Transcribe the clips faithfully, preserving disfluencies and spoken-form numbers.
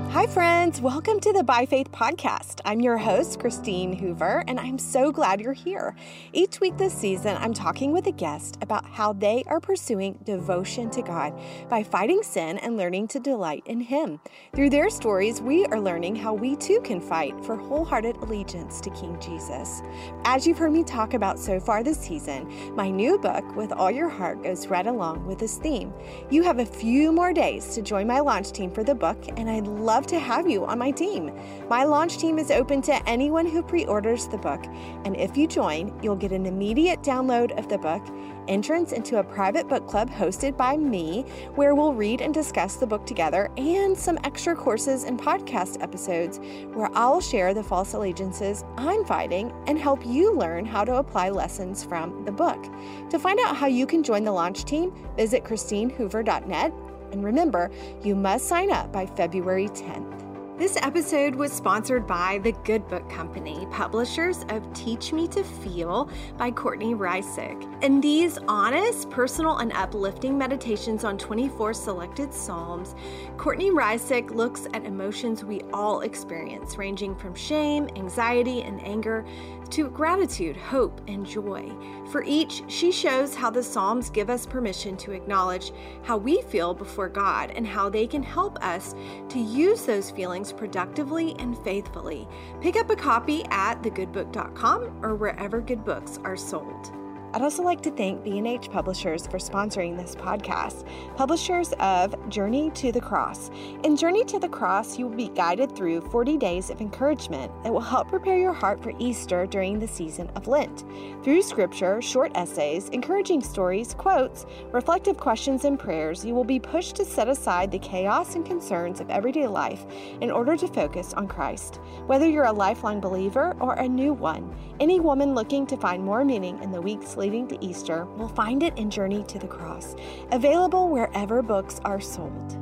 Hi, friends. Welcome to the By Faith podcast. I'm your host, Christine Hoover, and I'm so glad you're here. Each week this season, I'm talking with a guest about how they are pursuing devotion to God by fighting sin and learning to delight in Him. Through their stories, we are learning how we too can fight for wholehearted allegiance to King Jesus. As you've heard me talk about so far this season, my new book, With All Your Heart, goes right along with this theme. You have a few more days to join my launch team for the book, and I'd love to have you on my team. My launch team is open to anyone who pre-orders the book, and if you join, you'll get an immediate download of the book, entrance into a private book club hosted by me, where we'll read and discuss the book together, and some extra courses and podcast episodes where I'll share the false allegiances I'm fighting and help you learn how to apply lessons from the book. To find out how you can join the launch team, visit christine hoover dot net. And remember, you must sign up by February tenth. This episode was sponsored by The Good Book Company, publishers of Teach Me to Feel by Courtney Reissig. In these honest, personal, and uplifting meditations on twenty-four selected Psalms, Courtney Reissig looks at emotions we all experience, ranging from shame, anxiety, and anger to gratitude, hope, and joy. For each, she shows how the Psalms give us permission to acknowledge how we feel before God and how they can help us to use those feelings productively and faithfully. Pick up a copy at the good book dot com or wherever good books are sold. I'd also like to thank B and H Publishers for sponsoring this podcast, publishers of Journey to the Cross. In Journey to the Cross, you will be guided through forty days of encouragement that will help prepare your heart for Easter during the season of Lent. Through scripture, short essays, encouraging stories, quotes, reflective questions, and prayers, you will be pushed to set aside the chaos and concerns of everyday life in order to focus on Christ. Whether you're a lifelong believer or a new one, any woman looking to find more meaning in the weeks leading to Easter will find it in Journey to the Cross, available wherever books are sold.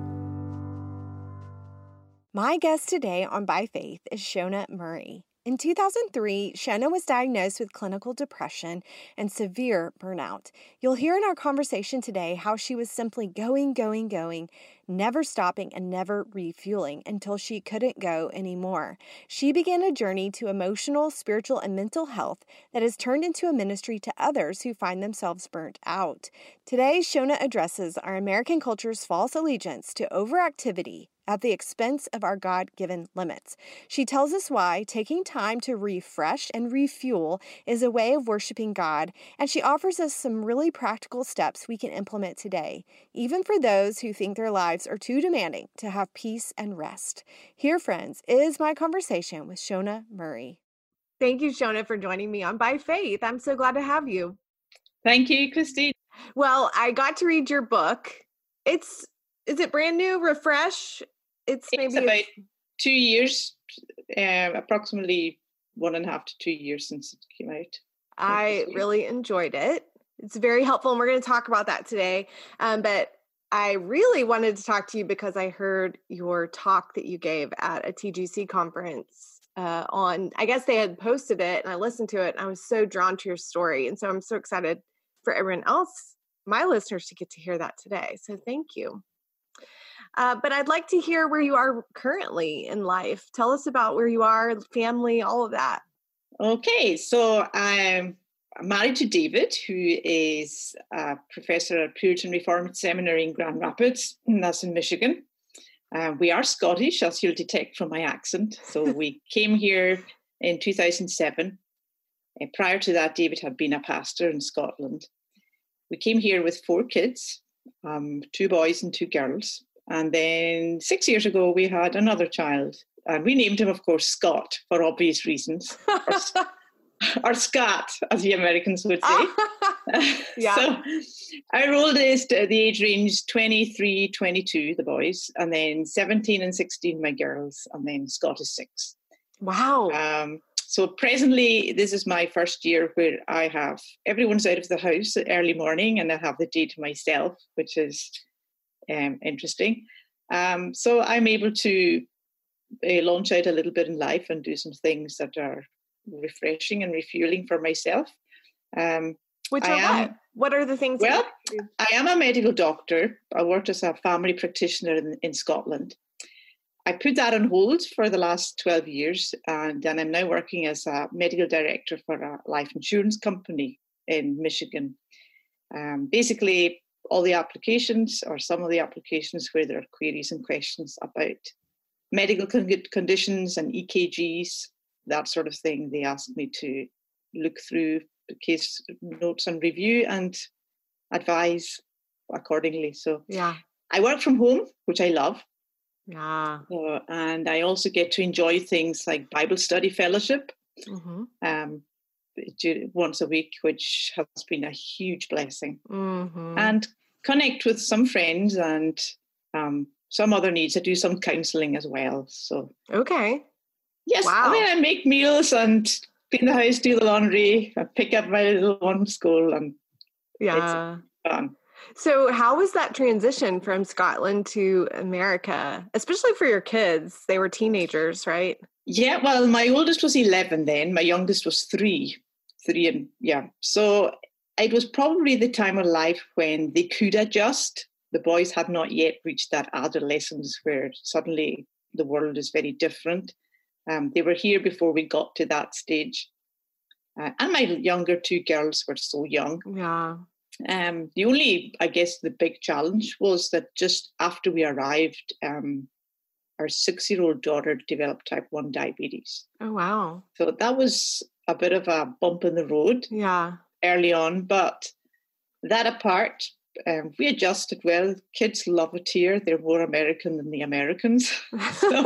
My guest today on By Faith is Shona Murray. In two thousand three, Shona was diagnosed with clinical depression and severe burnout. You'll hear in our conversation today how she was simply going, going, going, never stopping and never refueling until she couldn't go anymore. She began a journey to emotional, spiritual, and mental health that has turned into a ministry to others who find themselves burnt out. Today, Shona addresses our American culture's false allegiance to overactivity at the expense of our God-given limits. She tells us why taking time to refresh and refuel is a way of worshiping God, and she offers us some really practical steps we can implement today, even for those who think their lives are too demanding to have peace and rest. Here, friends, is my conversation with Shona Murray. Thank you, Shona, for joining me on By Faith. I'm so glad to have you. Thank you, Christine. Well, I got to read your book. It's, is it brand new, refresh? It's, it's maybe about two years, uh, approximately one and a half to two years since it came out. I really enjoyed it. It's very helpful, and we're going to talk about that today. Um, but I really wanted to talk to you because I heard your talk that you gave at a T G C conference uh, on, I guess they had posted it, and I listened to it, and I was so drawn to your story. And so I'm so excited for everyone else, my listeners, to get to hear that today. So thank you. Uh, but I'd like to hear where you are currently in life. Tell us about where you are, family, all of that. Okay, so I'm married to David, who is a professor at Puritan Reformed Seminary in Grand Rapids, and that's in Michigan. Uh, we are Scottish, as you'll detect from my accent. So we came here in two thousand seven. Uh, prior to that, David had been a pastor in Scotland. We came here with four kids, um, two boys and two girls. And then six years ago, we had another child. And we named him, of course, Scott, for obvious reasons. or, or Scott, as the Americans would say. Yeah. So our oldest, uh, the age range twenty-three, twenty-two, the boys, and then seventeen and sixteen, my girls, and then Scott is six. Wow. Um, so presently, this is my first year where I have, everyone's out of the house at early morning, and I have the day to myself, which is Um, interesting. Um, so I'm able to uh, launch out a little bit in life and do some things that are refreshing and refueling for myself. Um, Which I are am, what? What are the things? Well, that you do? I am a medical doctor. I worked as a family practitioner in, in Scotland. I put that on hold for the last twelve years, and then I'm now working as a medical director for a life insurance company in Michigan. Um, basically, all the applications or some of the applications where there are queries and questions about medical con- conditions and E K Gs, that sort of thing, they ask me to look through the case notes and review and advise accordingly. So yeah, I work from home, which I love. yeah, Uh, and I also get to enjoy things like Bible study fellowship mm-hmm. um, once a week, which has been a huge blessing. Mm-hmm. And connect with some friends and um, some other needs. I do some counselling as well. So okay, yes, wow. I mean, I make meals and clean the house, do the laundry, I pick up my little one from school, and yeah, it's fun. So how was that transition from Scotland to America, especially for your kids? They were teenagers, right? Yeah, well, my oldest was eleven then. My youngest was three. Three and, yeah. So it was probably the time of life when they could adjust. The boys had not yet reached that adolescence where suddenly the world is very different. Um, they were here before we got to that stage. Uh, and my younger two girls were so young. Yeah. Um, the only, I guess, the big challenge was that just after we arrived, um, our six-year-old daughter developed type one diabetes. Oh, wow. So that was a bit of a bump in the road yeah. early on. But that apart, um, we adjusted well. Kids love it here. They're more American than the Americans. So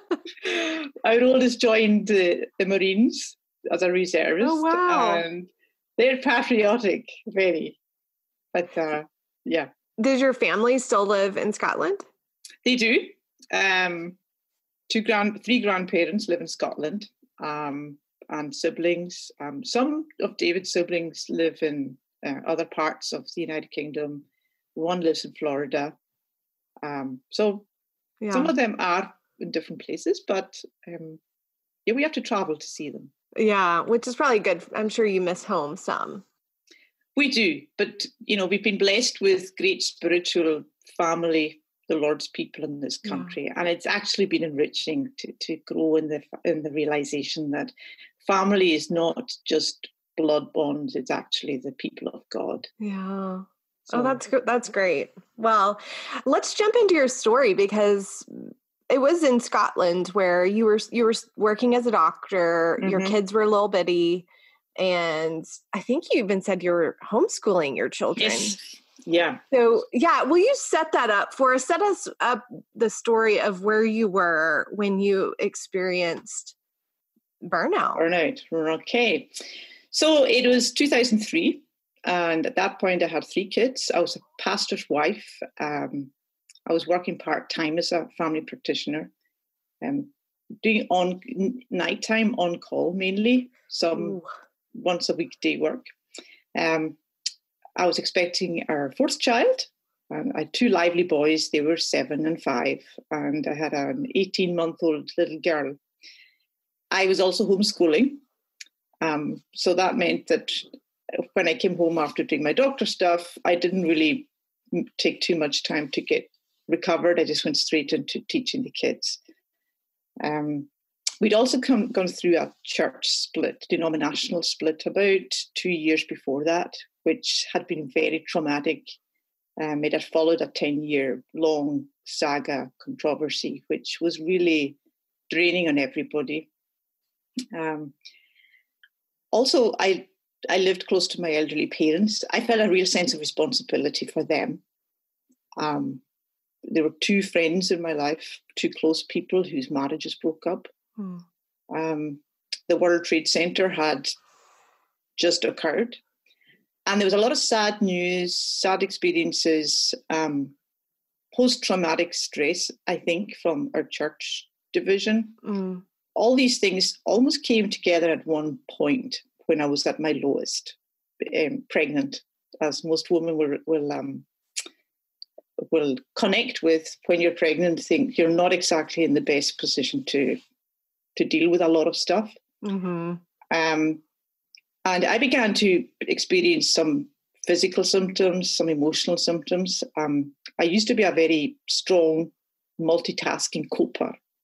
our oldest joined the, the Marines as a reservist. Oh, wow. And they're patriotic, very. But uh, yeah. Does your family still live in Scotland? They do. Um, two grand, three grandparents live in Scotland, um, and siblings. Um, some of David's siblings live in uh, other parts of the United Kingdom. One lives in Florida. Um, so yeah. Some of them are in different places, but um, yeah, we have to travel to see them. Yeah, which is probably good. I'm sure you miss home some. We do, but, you know, we've been blessed with great spiritual family, the Lord's people in this country. Yeah. And it's actually been enriching to, to grow in the in the realization that family is not just blood bonds, it's actually the people of God. Yeah. So. Oh, that's that's great. Well, let's jump into your story, because it was in Scotland where you were you were working as a doctor, mm-hmm. Your kids were a little bitty. And I think you even said you were homeschooling your children. Yes. Yeah. So, yeah, will you set that up for us? Set us up the story of where you were when you experienced burnout. Burnout. Okay. So it was two thousand three. And at that point, I had three kids. I was a pastor's wife. Um, I was working part-time as a family practitioner, um, doing on nighttime on call mainly. Some. Ooh. Once a week day work. Um, I was expecting our fourth child. Um, I had two lively boys. They were seven and five. And I had an eighteen-month-old little girl. I was also homeschooling. Um, so that meant that when I came home after doing my doctor stuff, I didn't really take too much time to get recovered. I just went straight into teaching the kids. Um, We'd also come, gone through a church split, denominational split, about two years before that, which had been very traumatic. Um, it had followed a ten-year long saga controversy, which was really draining on everybody. Um, also, I I lived close to my elderly parents. I felt a real sense of responsibility for them. Um, there were two friends in my life, two close people whose marriages broke up. Hmm. Um, the World Trade Center had just occurred, and there was a lot of sad news, sad experiences, um, post-traumatic stress, I think, from our church division. Mm. All these things almost came together at one point when I was at my lowest, um, pregnant, as most women will will um, will connect with. When you're pregnant, think you're not exactly in the best position to to deal with a lot of stuff. Mm-hmm. Um, and I began to experience some physical symptoms, some emotional symptoms. Um, I used to be a very strong multitasking coper.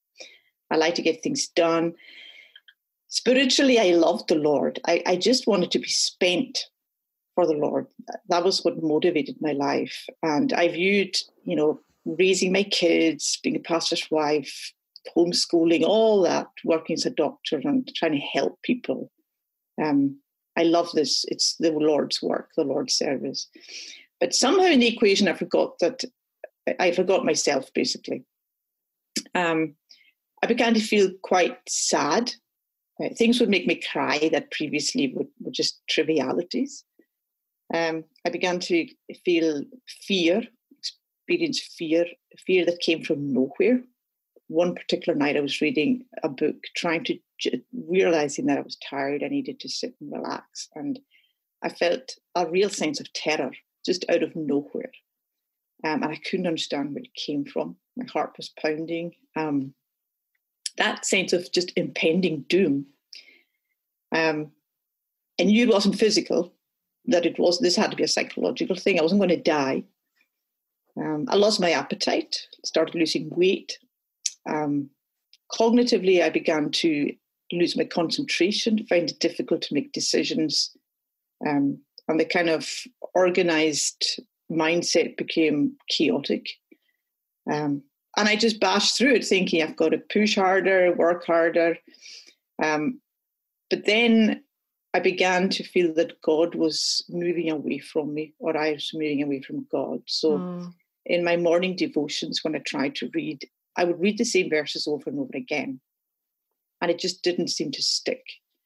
I like to get things done. Spiritually, I loved the Lord. I, I just wanted to be spent for the Lord. That was what motivated my life. And I viewed, you know, raising my kids, being a pastor's wife, homeschooling, all that, working as a doctor and trying to help people. Um, I love this. It's the Lord's work, the Lord's service. But somehow in the equation, I forgot that I forgot myself, basically. Um, I began to feel quite sad. Uh, things would make me cry that previously would, were just trivialities. Um, I began to feel fear, experience fear, fear that came from nowhere. One particular night I was reading a book, trying to, realizing that I was tired, I needed to sit and relax. And I felt a real sense of terror just out of nowhere. Um, and I couldn't understand where it came from. My heart was pounding. Um, that sense of just impending doom. Um, I knew it wasn't physical, that it was, this had to be a psychological thing. I wasn't going to die. Um, I lost my appetite, started losing weight. Um, cognitively, I began to lose my concentration, find it difficult to make decisions. Um, and the kind of organized mindset became chaotic. Um, and I just bashed through it thinking I've got to push harder, work harder. Um, but then I began to feel that God was moving away from me, or I was moving away from God. So mm. in my morning devotions, when I tried to read, I would read the same verses over and over again. And it just didn't seem to stick.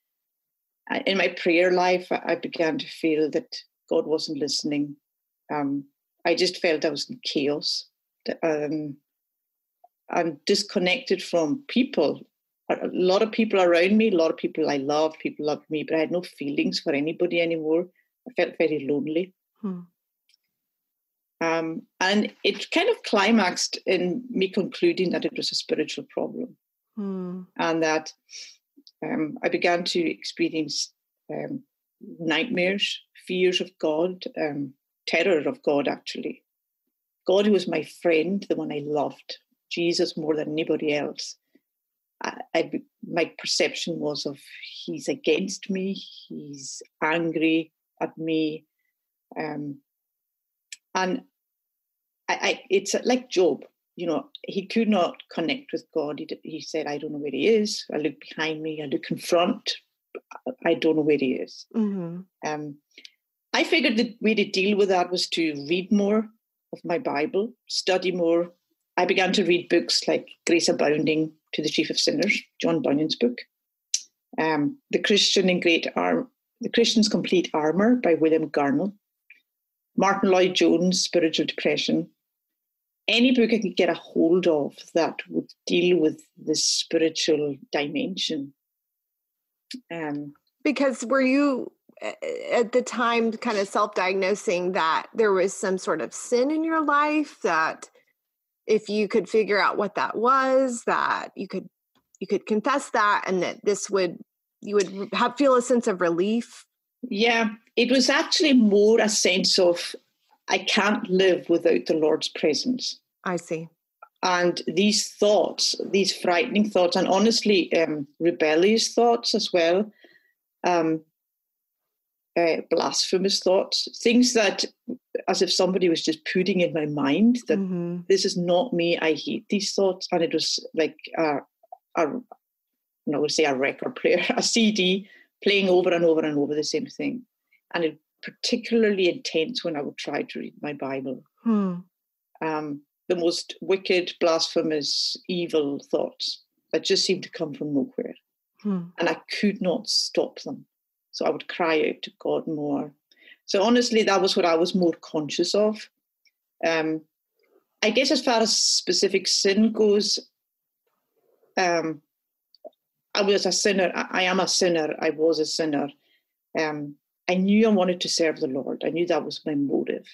In my prayer life, I began to feel that God wasn't listening. Um, I just felt I was in chaos. Um, I'm disconnected from people. A lot of people around me, a lot of people I love, people loved me, but I had no feelings for anybody anymore. I felt very lonely. Hmm. Um, and it kind of climaxed in me concluding that it was a spiritual problem. Hmm. And that um, I began to experience um, nightmares, fears of God, um, terror of God, actually. God, who was my friend, the one I loved, Jesus more than anybody else. I, I, my perception was of he's against me, he's angry at me. Um, and I, I, it's like Job, you know, he could not connect with God. He, he said, I don't know where he is. I look behind me, I look in front. I don't know where he is. Mm-hmm. Um, I figured the way to deal with that was to read more of my Bible, study more. I began to read books like Grace Abounding to the Chief of Sinners, John Bunyan's book, um, The Christian in Great Ar- The Christian's Complete Armour by William Garnell, Martin Lloyd-Jones' Spiritual Depression. Any book I could get a hold of that would deal with the spiritual dimension. Um, because were you at the time kind of self-diagnosing that there was some sort of sin in your life, that if you could figure out what that was, that you could you could confess that, and that this would you would have feel a sense of relief? Yeah, it was actually more a sense of I can't live without the Lord's presence. I see. And these thoughts, these frightening thoughts, and honestly, um, rebellious thoughts as well, um, uh, blasphemous thoughts, things that, as if somebody was just putting in my mind that mm-hmm. this is not me, I hate these thoughts. And it was like, a, a, I would say a record player, a C D playing over and over and over the same thing. And it particularly intense when I would try to read my Bible. Hmm. Um, the most wicked, blasphemous, evil thoughts that just seemed to come from nowhere. Hmm. And I could not stop them. So I would cry out to God more. So honestly, that was what I was more conscious of. Um, I guess as far as specific sin goes, um, I was a sinner. I, I am a sinner. I was a sinner. Um, I knew I wanted to serve the Lord. I knew that was my motive.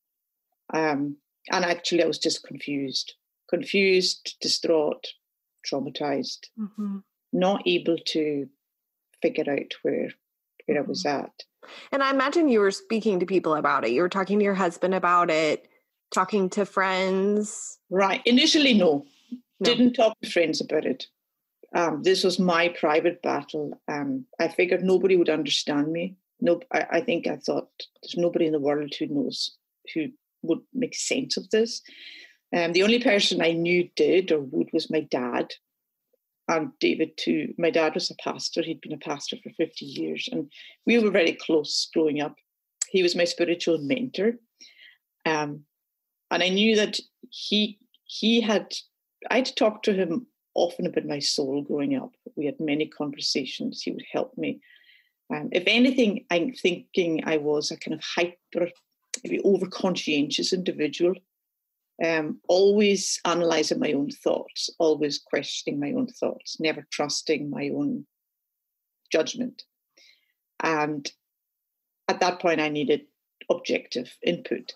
Um, and actually, I was just confused, confused, distraught, traumatized, mm-hmm. not able to figure out where, where I was at. And I imagine you were speaking to people about it. You were talking to your husband about it, talking to friends. Right. Initially, no. no. Didn't talk to friends about it. Um, this was my private battle. Um, I figured nobody would understand me. No, I, I think I thought there's nobody in the world who knows, who would make sense of this. Um, the only person I knew did or would was my dad. And David too. My dad was a pastor. He'd been a pastor for fifty years. And we were very close growing up. He was my spiritual mentor. Um, and I knew that he he had, I'd talked to him often about my soul growing up. We had many conversations. He would help me. Um, if anything, I'm thinking I was a kind of hyper, maybe over-conscientious individual. Um, always analysing my own thoughts, always questioning my own thoughts, never trusting my own judgment. And at that point, I needed objective input.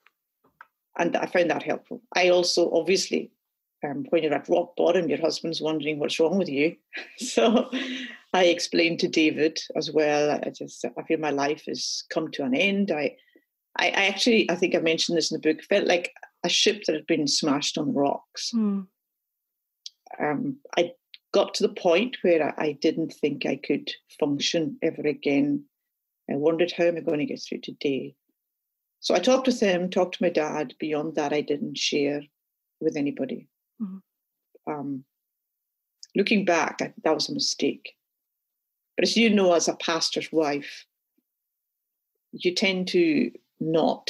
And I found that helpful. I also, obviously, um, when you're at rock bottom, your husband's wondering what's wrong with you. So I explained to David as well, I just, I feel my life has come to an end. I, I, I actually, I think I mentioned this in the book, felt like a ship that had been smashed on rocks. Mm. Um, I got to the point where I, I didn't think I could function ever again. I wondered, how am I going to get through today? So I talked with him, talked to my dad. Beyond that, I didn't share with anybody. Mm. Um, looking back, I, that was a mistake. But as you know, as a pastor's wife, you tend to not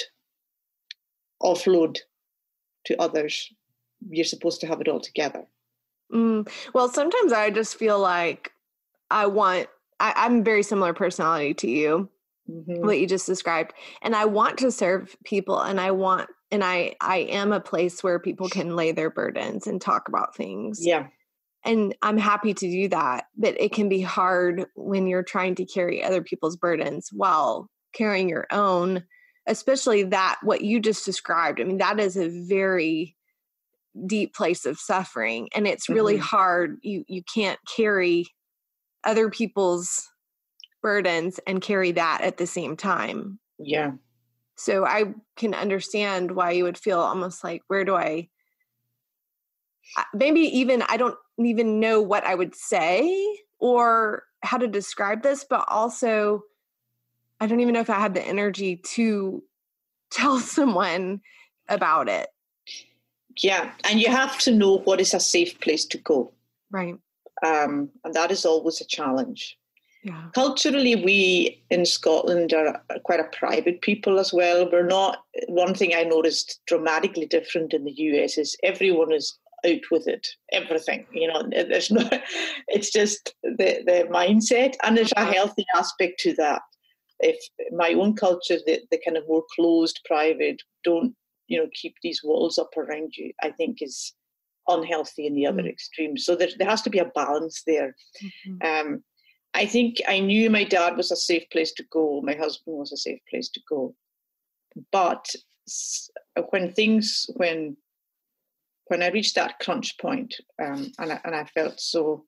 offload to others. You're supposed to have it all together. Mm. Well, sometimes I just feel like I want, I, I'm a very similar personality to you, mm-hmm. what you just described. And I want to serve people, and I want, and I, I am a place where people can lay their burdens and talk about things. Yeah. And I'm happy to do that, but it can be hard when you're trying to carry other people's burdens while carrying your own, especially that, what you just described. I mean, that is a very deep place of suffering, and it's really mm-hmm. hard. You, you can't carry other people's burdens and carry that at the same time. Yeah. So I can understand why you would feel almost like, where do I, maybe even, I don't even know what I would say or how to describe this, but also I don't even know if I had the energy to tell someone about it. Yeah. And you have to know what is a safe place to go. Right. Um, and that is always a challenge. Yeah. Culturally, we in Scotland are quite a private people as well. We're not, one thing I noticed dramatically different in the U S is everyone is out with it, everything, you know, there's no, it's just the, the mindset, and there's a healthy aspect to that. If my own culture, the, the kind of more closed, private, don't, you know, keep these walls up around you, I think is unhealthy in the other mm. extreme. So there, there has to be a balance there. Mm-hmm. Um, I think I knew my dad was a safe place to go. My husband was a safe place to go. But when things, when when I reached that crunch point, um, and, I, and I felt so,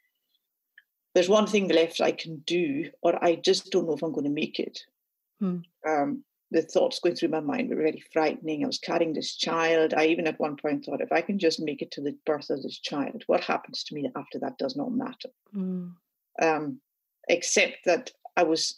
there's one thing left I can do, or I just don't know if I'm going to make it. Hmm. Um, the thoughts going through my mind were very frightening. I was carrying this child. I even at one point thought, if I can just make it to the birth of this child, what happens to me after that does not matter. Hmm. Um, except that I was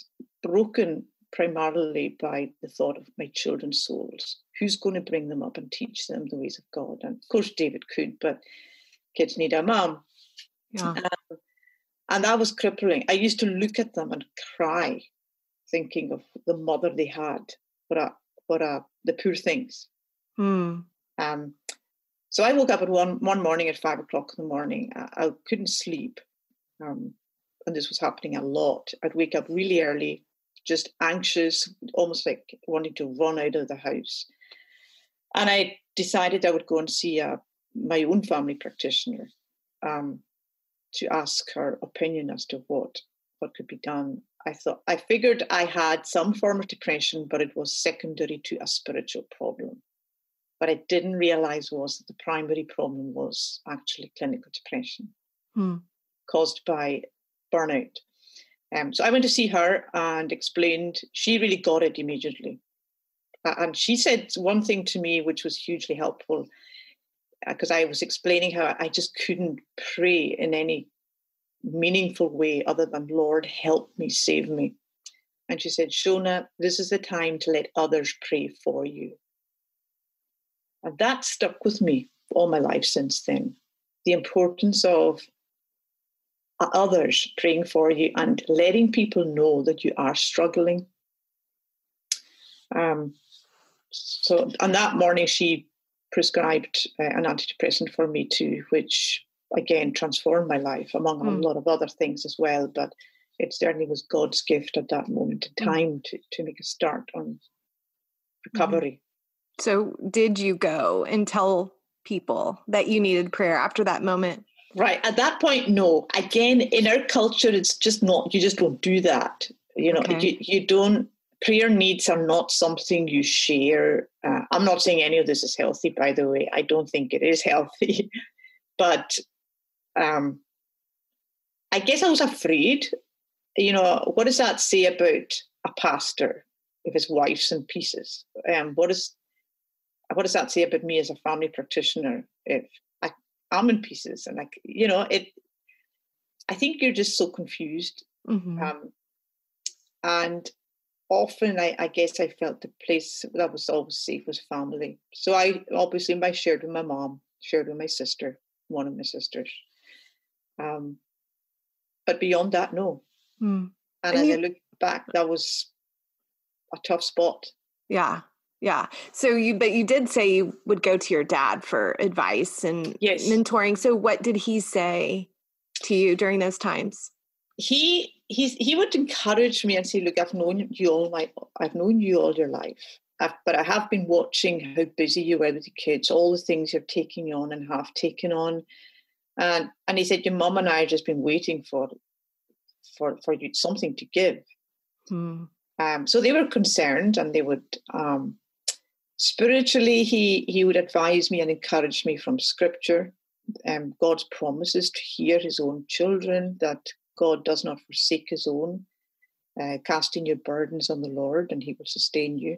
broken primarily by the thought of my children's souls. Who's going to bring them up and teach them the ways of God? And of course, David could, but kids need a mom. Yeah. Um, and that was crippling. I used to look at them and cry, thinking of the mother they had. What a, what a, the poor things. Hmm. Um, so I woke up at one one morning at five o'clock in the morning. I, I couldn't sleep. Um, and this was happening a lot. I'd wake up really early, just anxious, almost like wanting to run out of the house. And I decided I would go and see uh, my own family practitioner um, to ask her opinion as to what, what could be done. I thought, I figured I had some form of depression, but it was secondary to a spiritual problem. What I didn't realize was that the primary problem was actually clinical depression hmm. caused by burnout. Um, so I went to see her and explained, she really got it immediately. Uh, and she said one thing to me which was hugely helpful. because I was explaining how I just couldn't pray in any meaningful way other than, Lord, help me, save me. And she said, Shona, this is the time to let others pray for you. And that stuck with me all my life since then. The importance of others praying for you and letting people know that you are struggling. Um, so on that morning, she prescribed uh, an antidepressant for me too, which again transformed my life, among mm. a lot of other things as well. But it certainly was God's gift at that moment in time mm. to, to make a start on recovery. Mm-hmm. So did you go and tell people that you needed prayer after that moment? Right. At that point, no. Again, in our culture, it's just not, you just don't do that. You know, okay. you, you don't, prayer needs are not something you share. Uh, I'm not saying any of this is healthy, by the way. I don't think it is healthy. But um, I guess I was afraid. You know, what does that say about a pastor if his wife's in pieces? Um, what is what does that say about me as a family practitioner if I, I'm in pieces? And like, you know, it. I think you're just so confused. Mm-hmm. Um, and often, I, I guess I felt the place that was always safe was family. So I obviously I shared with my mom, shared with my sister, one of my sisters. Um, but beyond that, no. Mm. And, and as you, I look back, that was a tough spot. Yeah, yeah. So you, but you did say you would go to your dad for advice and yes. mentoring. So what did he say to you during those times? He he he would encourage me and say, "Look, I've known you all my, I've known you all your life, I've, but I have been watching how busy you were with the kids, all the things you're taking on and have taken on." And and he said, "Your mum and I have just been waiting for." for for you something to give. Hmm. Um, so they were concerned, and they would um, spiritually he he would advise me and encourage me from scripture, um, God's promises to hear his own children, that God does not forsake his own, uh, casting your burdens on the Lord and he will sustain you.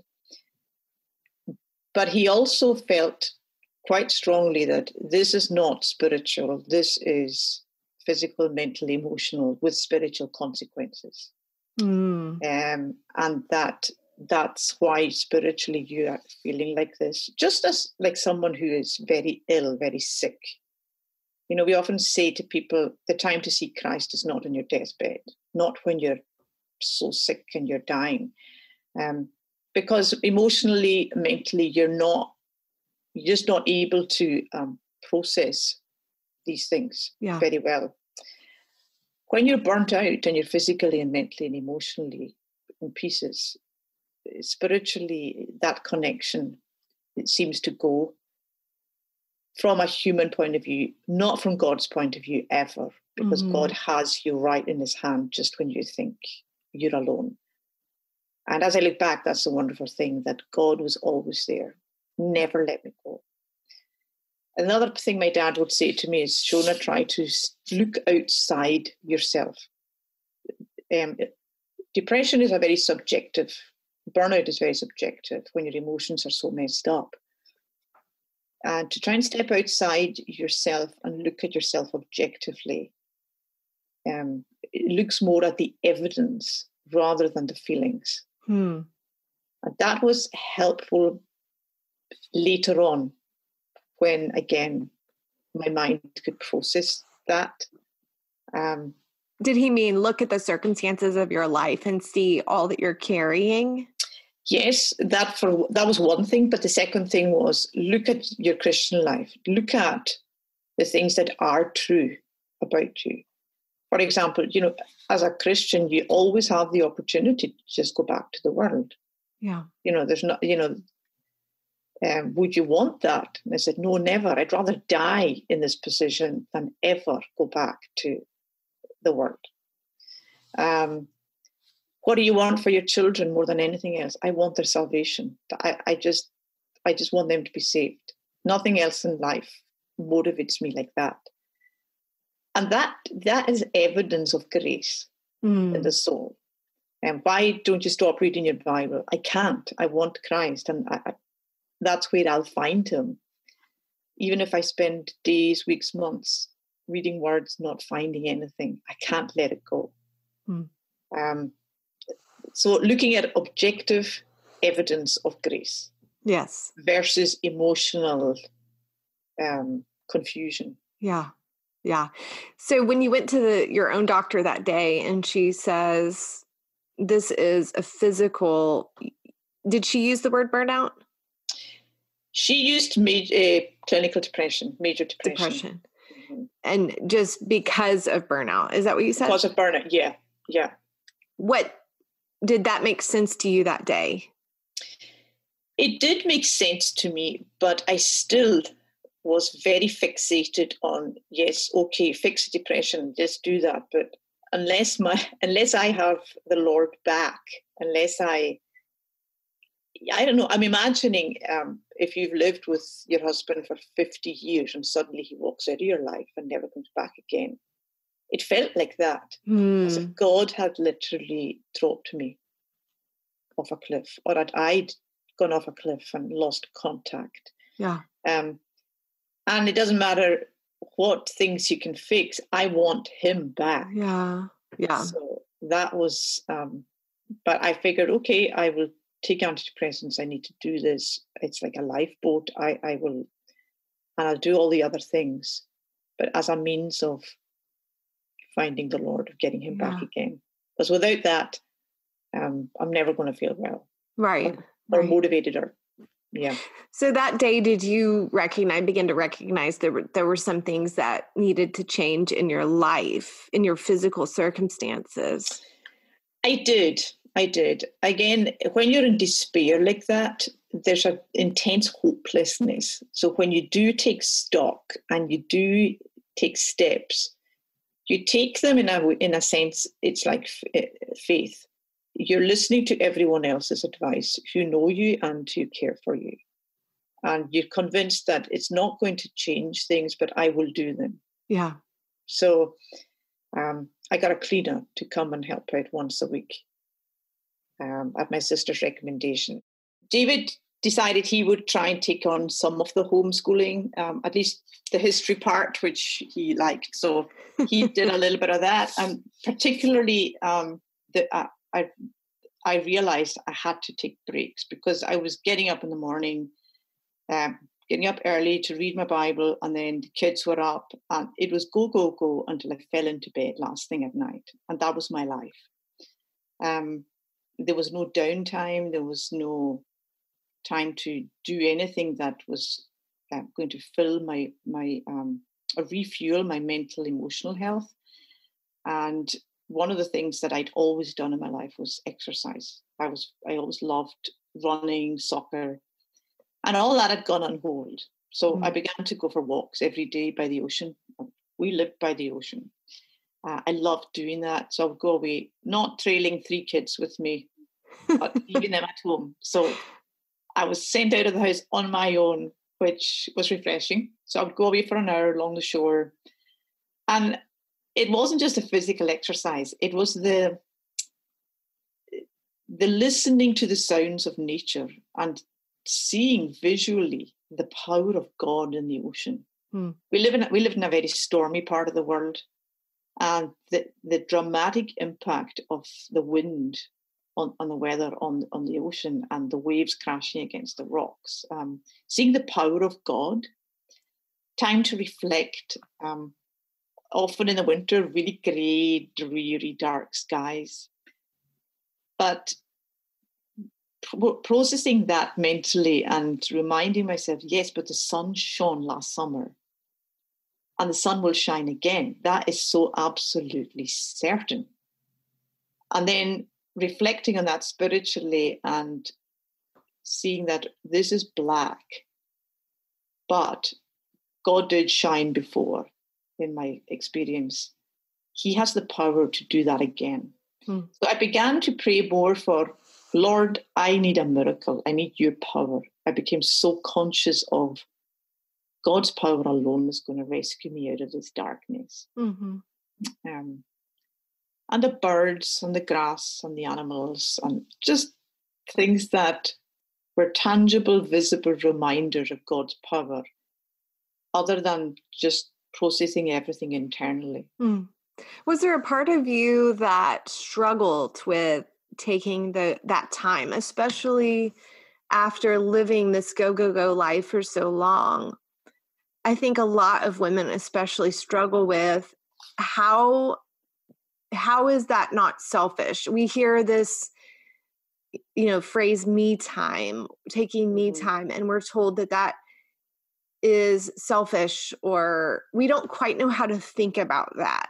But he also felt quite strongly that this is not spiritual, this is physical, mental, emotional, with spiritual consequences. Mm. Um, and that that's why spiritually you are feeling like this. Just as like someone who is very ill, very sick. You know, we often say to people, the time to see Christ is not on your deathbed, not when you're so sick and you're dying. Um, because emotionally, mentally, you're not, you're just not able to um, process these things yeah. very well. When you're burnt out and you're physically and mentally and emotionally in pieces, spiritually, that connection, it seems to go from a human point of view, not from God's point of view ever, because mm-hmm. God has you right in his hand just when you think you're alone. And as I look back, that's the wonderful thing, that God was always there, never let me go. Another thing my dad would say to me is, Shona, try to look outside yourself. Um, depression is a very subjective, burnout is very subjective when your emotions are so messed up. And to try and step outside yourself and look at yourself objectively, um, it looks more at the evidence rather than the feelings. Hmm. And that was helpful later on, when, again, my mind could process that. Um, Did he mean look at the circumstances of your life and see all that you're carrying? Yes, that for that was one thing. But the second thing was look at your Christian life. Look at the things that are true about you. For example, you know, as a Christian, you always have the opportunity to just go back to the world. Yeah. You know, there's not, you know, Um, would you want that? And I said, no, never. I'd rather die in this position than ever go back to the world. Um, what do you want for your children more than anything else? I want their salvation. I, I just, I just want them to be saved. Nothing else in life motivates me like that. And that that is evidence of grace mm. in the soul. And why don't you stop reading your Bible? I can't. I want Christ, and I, I, that's where I'll find him. even if I spend days, weeks, months reading words, not finding anything, I can't let it go. Hmm. Um, so looking at objective evidence of grace. Yes. Versus emotional um, confusion. Yeah. Yeah. So when you went to the, your own doctor that day and she says, this is a physical, did she use the word burnout? She used major, uh, clinical depression, major depression. Depression. Mm-hmm. And just because of burnout. Is that what you said? Because of burnout, yeah. Yeah. What, did that make sense to you that day? It did make sense to me, but I still was very fixated on, yes, okay, fix depression, just do that. But unless my, unless I have the Lord back, unless I, I don't know, I'm imagining um, if you've lived with your husband for fifty years and suddenly he walks out of your life and never comes back again. It felt like that, mm. as if God had literally dropped me off a cliff, or that I'd gone off a cliff and lost contact. Yeah. Um, and it doesn't matter what things you can fix. I want him back. Yeah. Yeah. So that was, um, but I figured, okay, I will take antidepressants. I need to do this. It's like a lifeboat. I, I will, and I'll do all the other things, but as a means of finding the Lord, of getting him yeah. back again. Because without that, um, I'm never going to feel well. Right. Or, or right. motivated or, yeah. So that day, did you recognize, begin to recognize there were, there were some things that needed to change in your life, in your physical circumstances? I did. I did. Again, when you're in despair like that, there's an intense hopelessness. So when you do take stock and you do take steps, you take them in a, in a sense, it's like f- faith. You're listening to everyone else's advice who know you and who care for you. And you're convinced that it's not going to change things, but I will do them. Yeah. So um, I got a cleaner to come and help out once a week um, at my sister's recommendation. David decided he would try and take on some of the homeschooling, um, at least the history part, which he liked. So he did a little bit of that. And particularly, um, the, uh, I, I realized I had to take breaks because I was getting up in the morning, um, getting up early to read my Bible, and then the kids were up, and it was go, go, go until I fell into bed last thing at night. And that was my life. Um, there was no downtime. There was no time to do anything that was uh, going to fill my, my um, or refuel my mental, emotional health. And one of the things that I'd always done in my life was exercise. I was, I always loved running, soccer, and all that had gone on hold. So mm. I began to go for walks every day by the ocean. We lived by the ocean. Uh, I loved doing that. So I would go away, not trailing three kids with me, but leaving them at home. So I was sent out of the house on my own, which was refreshing. So I would go away for an hour along the shore. And it wasn't just a physical exercise. It was the, the listening to the sounds of nature and seeing visually the power of God in the ocean. Hmm. We live in we live in a very stormy part of the world, and the, the dramatic impact of the wind on, on the weather on, on the ocean and the waves crashing against the rocks. Um, seeing the power of God, time to reflect. Um, often in the winter, really grey, dreary, dark skies. But processing that mentally and reminding myself, yes, but the sun shone last summer and the sun will shine again. That is so absolutely certain. And then reflecting on that spiritually and seeing that this is black, but God did shine before, in my experience. He has the power to do that again. Hmm. So I began to pray more for, Lord, I need a miracle. I need your power. I became so conscious of God's power alone was going to rescue me out of this darkness. Mm-hmm. Um, and the birds and the grass and the animals and just things that were tangible, visible reminders of God's power other than just processing everything internally. Mm. Was there a part of you that struggled with taking the that time, especially after living this go, go, go life for so long? I think a lot of women especially struggle with how how is that not selfish? We hear this, you know, phrase me time, taking me Mm-hmm. time, and we're told that that is selfish, or we don't quite know how to think about that.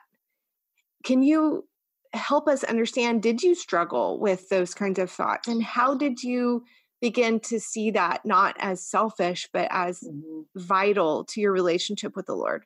Can you help us understand, did you struggle with those kinds of thoughts, and how did you begin to see that not as selfish, but as Mm-hmm. vital to your relationship with the Lord?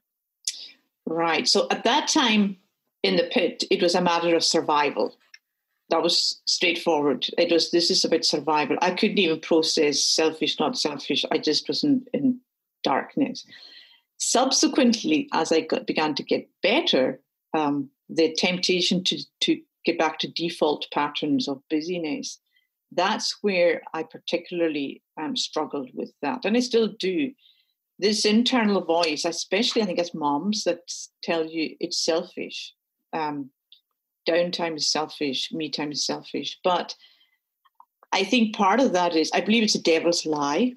Right. So at that time in the pit, it was a matter of survival. That was straightforward. It was, this is about survival. I couldn't even process selfish, not selfish. I just was in, in darkness. Subsequently, as I got, began to get better, um, the temptation to, to get back to default patterns of busyness, that's where I particularly um, struggled with that. And I still do. This internal voice, especially I think as moms, that tell you it's selfish. Um, downtime is selfish, me time is selfish. But I think part of that is, I believe it's a devil's lie,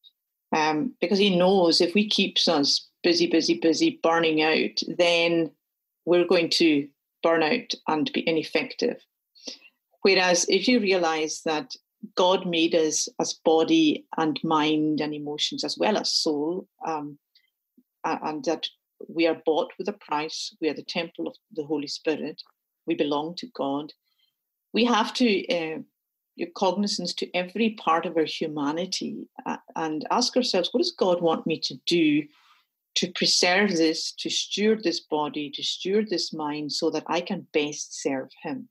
um, because he knows if we keep us busy, busy, busy, burning out, then we're going to burn out and be ineffective. Whereas if you realize that God made us as body and mind and emotions as well as soul, um, and that we are bought with a price, we are the temple of the Holy Spirit, we belong to God. We have to uh, give cognizance to every part of our humanity uh, and ask ourselves, what does God want me to do to preserve this, to steward this body, to steward this mind so that I can best serve him?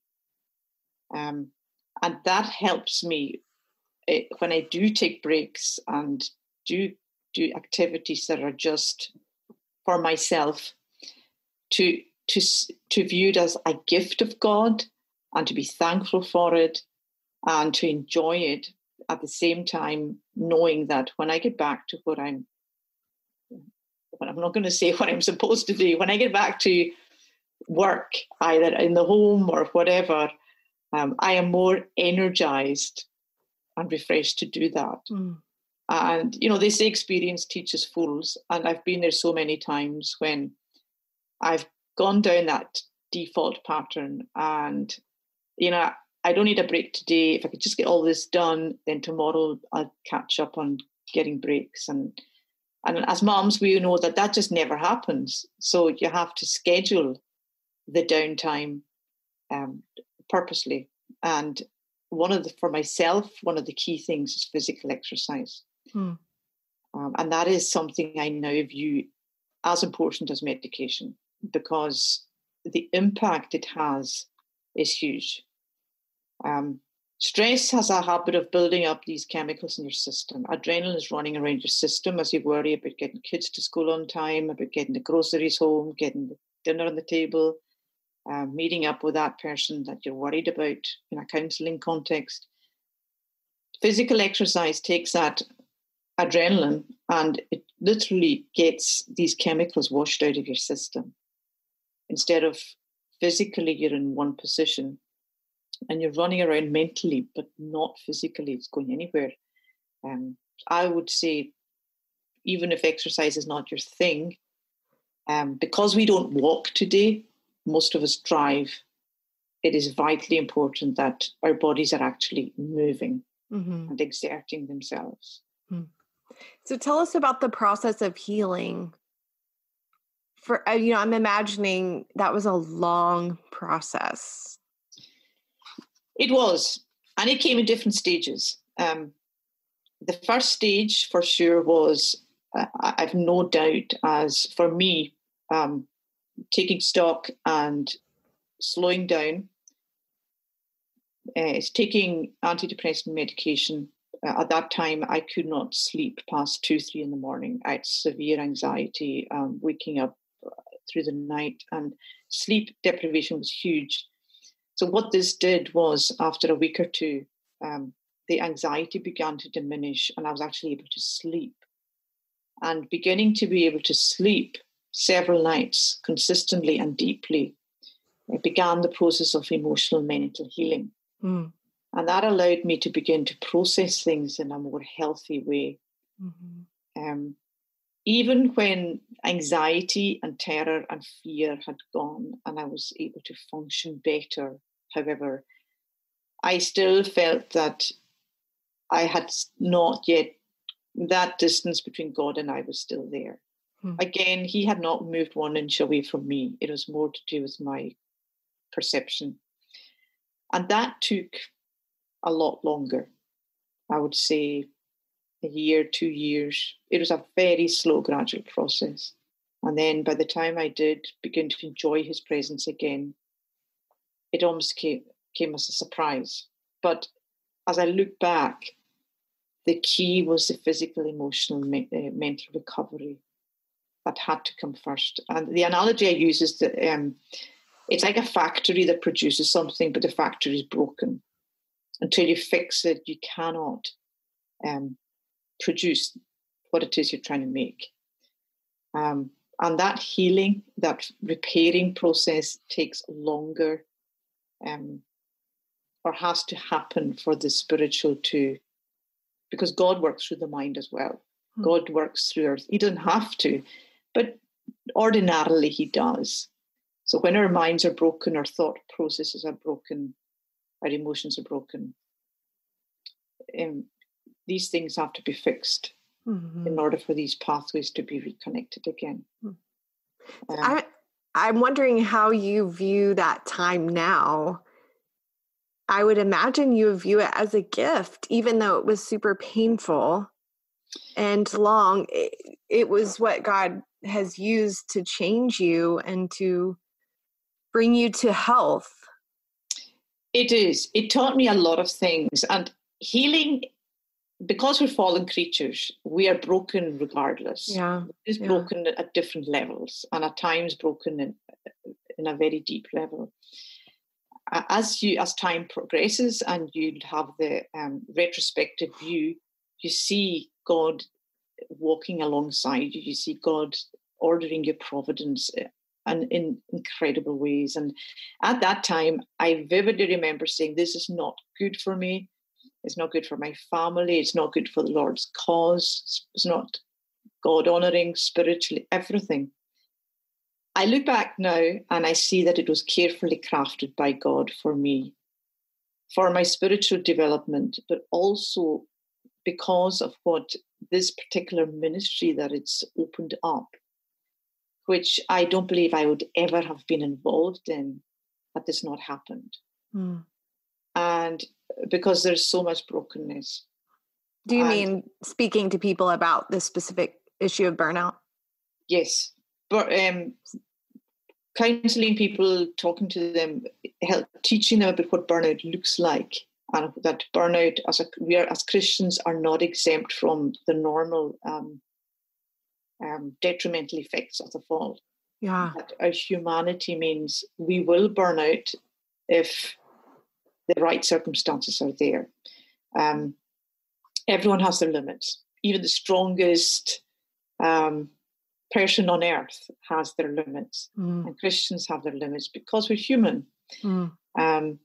Um, and that helps me it, when I do take breaks and do do activities that are just for myself, to to to view it as a gift of God and to be thankful for it and to enjoy it at the same time, knowing that when I get back to what I'm, what I'm not going to say what I'm supposed to do, when I get back to work, either in the home or whatever, um, I am more energized and refreshed to do that. Mm. And, you know, they say experience teaches fools. And I've been there so many times when I've gone down that default pattern and, you know, I don't need a break today. If I could just get all this done, then tomorrow I'll catch up on getting breaks. And, and as moms, we know that that just never happens. So you have to schedule the downtime um, purposely. And one of the, for myself, one of the key things is physical exercise. Hmm. Um, and that is something I now view as important as medication, because the impact it has is huge. Um, stress has a habit of building up these chemicals in your system. Adrenaline is running around your system as you worry about getting kids to school on time, about getting the groceries home, getting the dinner on the table, uh, meeting up with that person that you're worried about in a counselling context. Physical exercise takes that adrenaline and it literally gets these chemicals washed out of your system. Instead of physically, you're in one position and you're running around mentally, but not physically, it's going anywhere. Um, I would say, even if exercise is not your thing, um, because we don't walk today, most of us drive, it is vitally important that our bodies are actually moving mm-hmm. and exerting themselves. Mm. So tell us about the process of healing. For, you know, I'm imagining that was a long process. It was, and it came in different stages. Um, the first stage, for sure, was, uh, I've no doubt, as for me, um, taking stock and slowing down. Uh, it's taking antidepressant medication. Uh, at that time, I could not sleep past two, three in the morning. I had severe anxiety, um, waking up through the night, and sleep deprivation was huge. So what this did was, after a week or two, um, the anxiety began to diminish and I was actually able to sleep. and beginning to be able to sleep several nights consistently and deeply, it began the process of emotional mental healing. Mm. And that allowed me to begin to process things in a more healthy way. Mm-hmm. Um, even when anxiety and terror and fear had gone and I was able to function better, however, I still felt that I had not yet, that distance between God and I was still there. Mm. Again, he had not moved one inch away from me. It was more to do with my perception. And that took a lot longer. I would say a year, two years. It was a very slow, gradual process. And then by the time I did begin to enjoy his presence again, it almost came, came as a surprise. But as I look back, the key was the physical, emotional, me- uh, mental recovery that had to come first. And the analogy I use is that um, it's like a factory that produces something, but the factory is broken. Until you fix it, you cannot um, produce what it is you're trying to make. Um, and that healing, that repairing process takes longer um, or has to happen for the spiritual to, because God works through the mind as well. Mm. God works through our, he doesn't have to, but ordinarily he does. So when our minds are broken, our thought processes are broken, our emotions are broken, um, these things have to be fixed mm-hmm. in order for these pathways to be reconnected again. Um, I, I'm wondering how you view that time now. I would imagine you view it as a gift, even though it was super painful and long. It, it was what God has used to change you and to bring you to health. It is. It taught me a lot of things. And healing, because we're fallen creatures, we are broken regardless. Yeah. It's yeah. broken at different levels, and at times broken in, in a very deep level. As you, as time progresses and you have the um, retrospective view, you see God walking alongside you. You see God ordering your providence and in incredible ways. And at that time, I vividly remember saying, this is not good for me. It's not good for my family. It's not good for the Lord's cause. It's not God-honoring, spiritually, everything. I look back now and I see that it was carefully crafted by God for me, for my spiritual development, but also because of what this particular ministry that it's opened up, which I don't believe I would ever have been involved in had this not happened. Mm. And because there's so much brokenness. Do you and, mean speaking to people about this specific issue of burnout? Yes. But um, counseling people, talking to them, help, teaching them about what burnout looks like, and that burnout, as a, we are as Christians, are not exempt from the normal um, um, detrimental effects of the fall. Yeah. That our humanity means we will burn out if the right circumstances are there. Um, everyone has their limits. Even the strongest um, person on earth has their limits. Mm. And Christians have their limits because we're human. Mm. Um,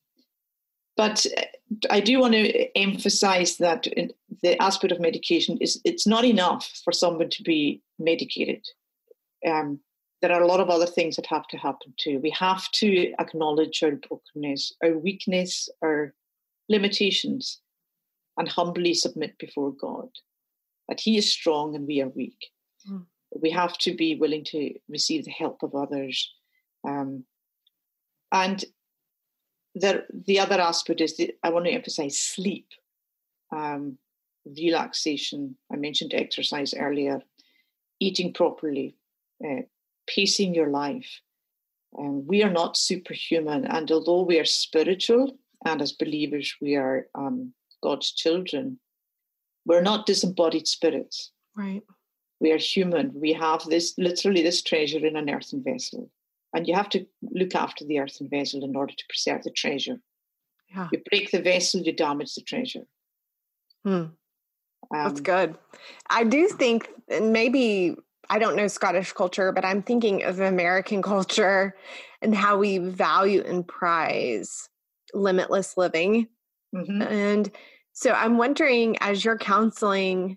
but I do want to emphasize that in the aspect of medication is it's not enough for someone to be medicated. Um, there are a lot of other things that have to happen too. We have to acknowledge our brokenness, our weakness, our limitations, and humbly submit before God that he is strong and we are weak. Mm. We have to be willing to receive the help of others. Um, and the, the other aspect is that I want to emphasize sleep, um, relaxation. I mentioned exercise earlier, eating properly, uh, pacing your life. Um, we are not superhuman. And although we are spiritual, and as believers, we are um, God's children, we're not disembodied spirits. Right. We are human. We have this, literally this treasure in an earthen vessel. And you have to look after the earthen vessel in order to preserve the treasure. Yeah. You break the vessel, you damage the treasure. Hmm. Um, That's good. I do think maybe, I don't know Scottish culture, but I'm thinking of American culture and how we value and prize limitless living. Mm-hmm. And so I'm wondering, as you're counseling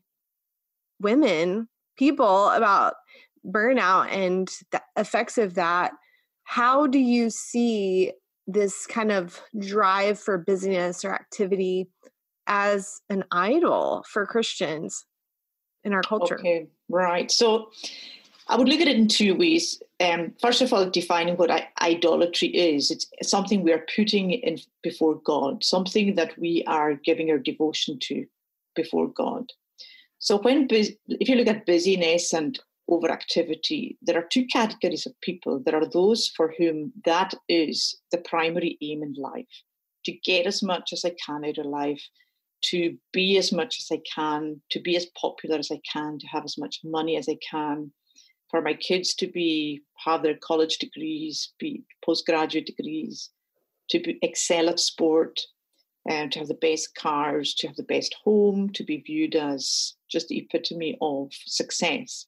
women, people about burnout and the effects of that, how do you see this kind of drive for busyness or activity as an idol for Christians in our culture? Okay, right. So I would look at it in two ways. Um, first of all, defining what I, idolatry is. It's something we are putting in before God, something that we are giving our devotion to before God. So when if you look at busyness and overactivity, there are two categories of people. There are those for whom that is the primary aim in life, to get as much as I can out of life, to be as much as I can, to be as popular as I can, to have as much money as I can, for my kids to be have their college degrees, be postgraduate degrees, to be, excel at sport, and um, to have the best cars, to have the best home, to be viewed as just the epitome of success.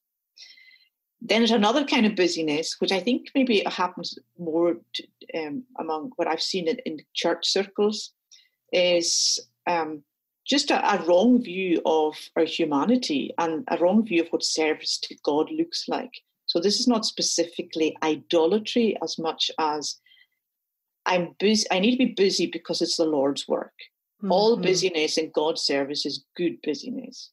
Then there's another kind of busyness, which I think maybe happens more to, um, among what I've seen in, in church circles, is um, just a, a wrong view of our humanity and a wrong view of what service to God looks like. So this is not specifically idolatry as much as I'm busy. I need to be busy because it's the Lord's work. Mm-hmm. All busyness in God's service is good busyness.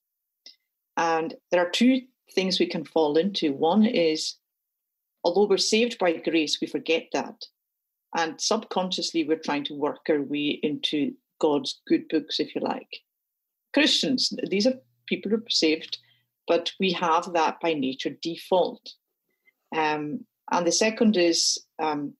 And there are two things we can fall into. One is, although we're saved by grace, we forget that. And subconsciously, we're trying to work our way into God's good books, if you like. Christians, these are people who are saved, but we have that by nature default. Um, and the second is um,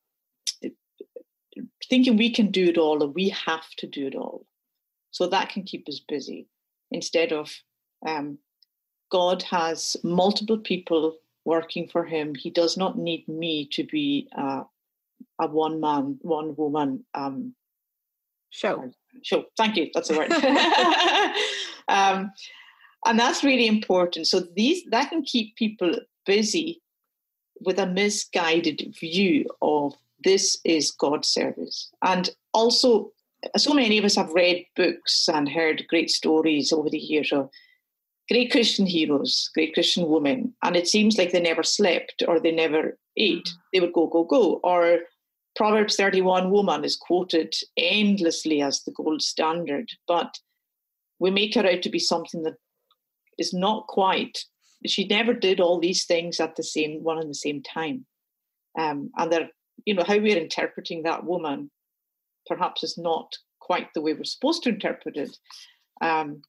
thinking we can do it all, or we have to do it all. So that can keep us busy. Instead of um, God has multiple people working for him. He does not need me to be uh, a one-man, one-woman um, show. Show. Thank you. That's the word. um, and that's really important. So these that can keep people busy with a misguided view of this is God's service. And also, so many of us have read books and heard great stories over the years of great Christian heroes, great Christian women, and it seems like they never slept or they never ate. They would go, go, go. Or Proverbs thirty-one woman is quoted endlessly as the gold standard, but we make her out to be something that is not quite. She never did all these things at the same one and the same time. Um, and they're, you know, how we're interpreting that woman perhaps is not quite the way we're supposed to interpret it. Um,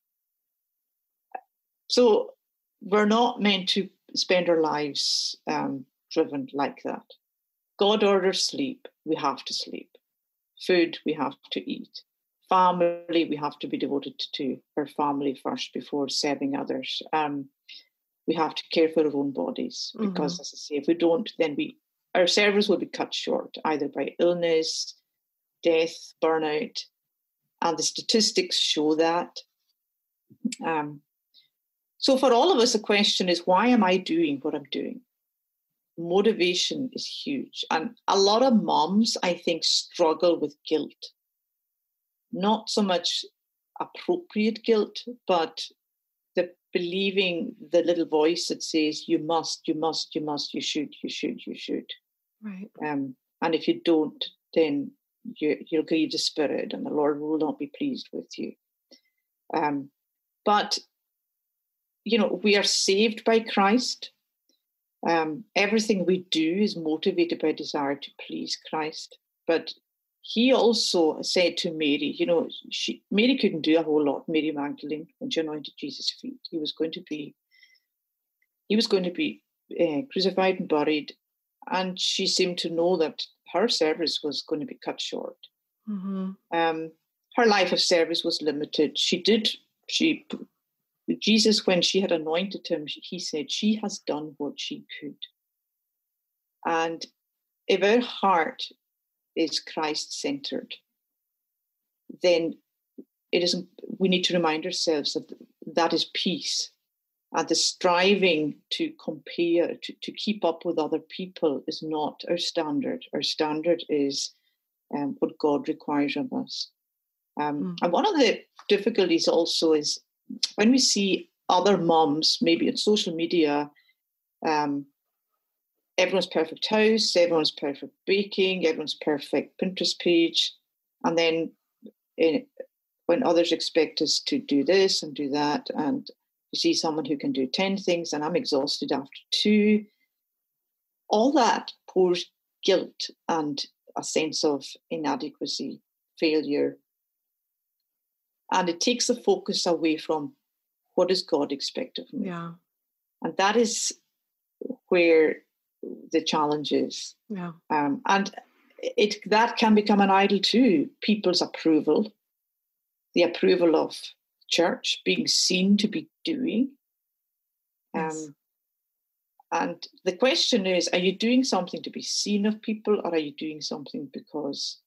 so we're not meant to spend our lives um, driven like that. God orders sleep, we have to sleep. Food, we have to eat. Family, we have to be devoted to our family first before serving others. Um, we have to care for our own bodies because, mm-hmm. as I say, if we don't, then we our service will be cut short, either by illness, death, burnout, and the statistics show that. Um, so for all of us, the question is, why am I doing what I'm doing? Motivation is huge. And a lot of moms, I think, struggle with guilt. Not so much appropriate guilt, but the believing the little voice that says, you must, you must, you must, you should, you should, you should. Right. Um, and if you don't, then you, you'll grieve the Spirit and the Lord will not be pleased with you. Um, but, you know, we are saved by Christ. Um, everything we do is motivated by desire to please Christ. But he also said to Mary, you know, she, Mary couldn't do a whole lot, Mary Magdalene, when she anointed Jesus' feet. He was going to be, he was going to be uh, crucified and buried, and she seemed to know that her service was going to be cut short. Mm-hmm. Um, her life of service was limited. She did, she, Jesus, when she had anointed him, he said, she has done what she could. And if our heart is Christ-centered, then it is, we need to remind ourselves that that is peace. And the striving to compare, to, to keep up with other people is not our standard. Our standard is um, what God requires of us. Um, mm. And one of the difficulties also is when we see other moms, maybe on social media, um, everyone's perfect house, everyone's perfect baking, everyone's perfect Pinterest page. And then in, when others expect us to do this and do that, and you see someone who can do ten things and I'm exhausted after two, all that pours guilt and a sense of inadequacy, failure. And it takes the focus away from what does God expect of me? Yeah. And that is where the challenge is. Yeah. Um, and it that can become an idol too. People's approval, the approval of church, being seen to be doing. Yes. Um, and the question is, are you doing something to be seen of people, or are you doing something because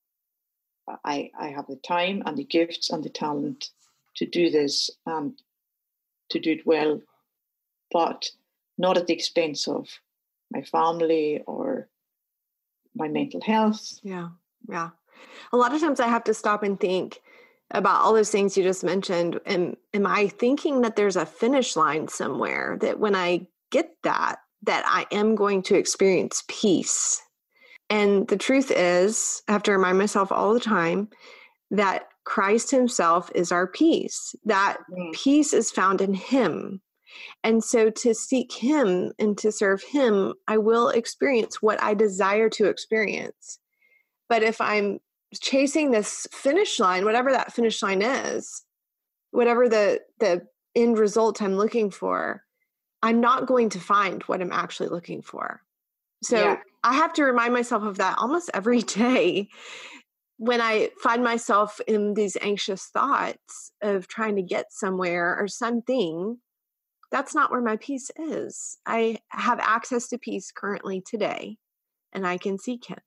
I, I have the time and the gifts and the talent to do this and to do it well, but not at the expense of my family or my mental health? Yeah, yeah. A lot of times I have to stop and think about all those things you just mentioned. And am I thinking that there's a finish line somewhere, that when I get that, that I am going to experience peace? And the truth is, I have to remind myself all the time that Christ himself is our peace, that mm. peace is found in him. And so to seek him and to serve him, I will experience what I desire to experience. But if I'm chasing this finish line, whatever that finish line is, whatever the, the end result I'm looking for, I'm not going to find what I'm actually looking for. So yeah. I have to remind myself of that almost every day when I find myself in these anxious thoughts of trying to get somewhere or something. That's not where my peace is. I have access to peace currently today, and I can seek him.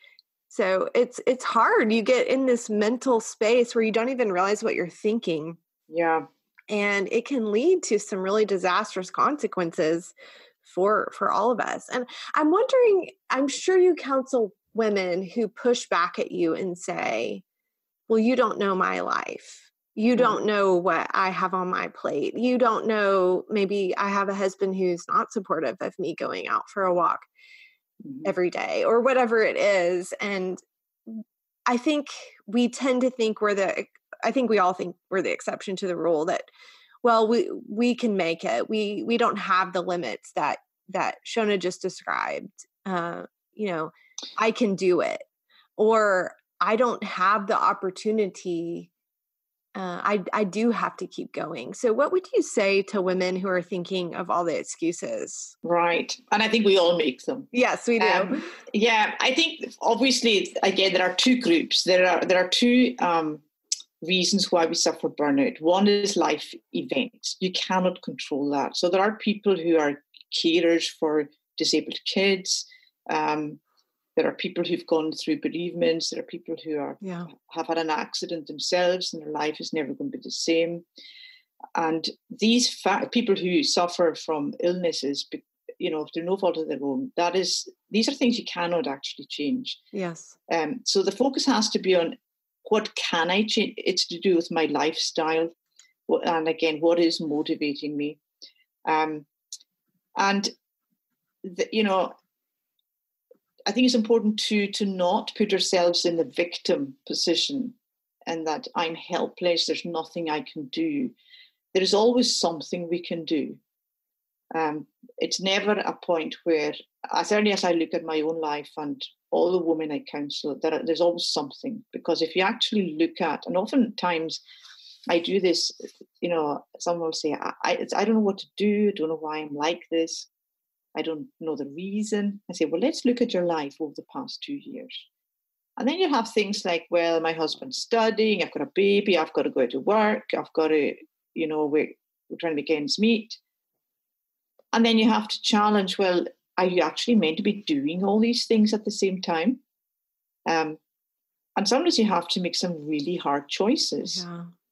So it's it's hard. You get in this mental space where you don't even realize what you're thinking. Yeah. And it can lead to some really disastrous consequences for for all of us. And I'm wondering, I'm sure you counsel women who push back at you and say, well, you don't know my life. You don't know what I have on my plate. You don't know, maybe I have a husband who's not supportive of me going out for a walk mm-hmm. every day or whatever it is. And I think we tend to think we're the, I think we all think we're the exception to the rule, that, well, we, we can make it. We, we don't have the limits that, that Shona just described. Uh, you know, I can do it, or I don't have the opportunity. Uh, I, I do have to keep going. So what would you say to women who are thinking of all the excuses? Right. And I think we all make them. Yes, we do. Um, yeah, I think obviously, again, there are two groups. There are there are two um, reasons why we suffer burnout. One is life events. You cannot control that. So there are people who are carers for disabled kids. Um, There are people who've gone through bereavements. There are people who are yeah. have had an accident themselves and their life is never going to be the same. And these fa- people who suffer from illnesses, you know, through no fault of their own, that is, these are things you cannot actually change. Yes. Um, so the focus has to be on what can I change? It's to do with my lifestyle. And again, what is motivating me? Um, and, the, you know, I think it's important to to not put ourselves in the victim position and that I'm helpless, there's nothing I can do. There is always something we can do. Um, it's never a point where, as early as I look at my own life and all the women I counsel, there are, there's always something. Because if you actually look at, and oftentimes I do this, you know, someone will say, I, I, I don't know what to do, I don't know why I'm like this. I don't know the reason. I say, well, let's look at your life over the past two years. And then you have things like, well, my husband's studying, I've got a baby, I've got to go to work, I've got to, you know, we're, we're trying to make ends meet. And then you have to challenge, well, are you actually meant to be doing all these things at the same time? Um, and sometimes you have to make some really hard choices. Yeah.